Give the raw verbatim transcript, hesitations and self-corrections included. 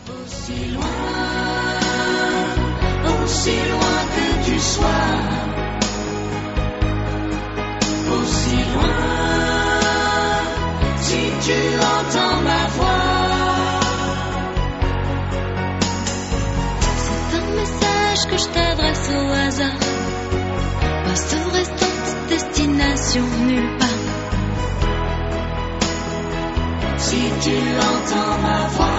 Aussi loin, aussi loin que tu sois, aussi loin, si tu entends ma voix. C'est un message que je t'adresse au hasard, poste restante, destination nulle part. Si tu entends ma voix.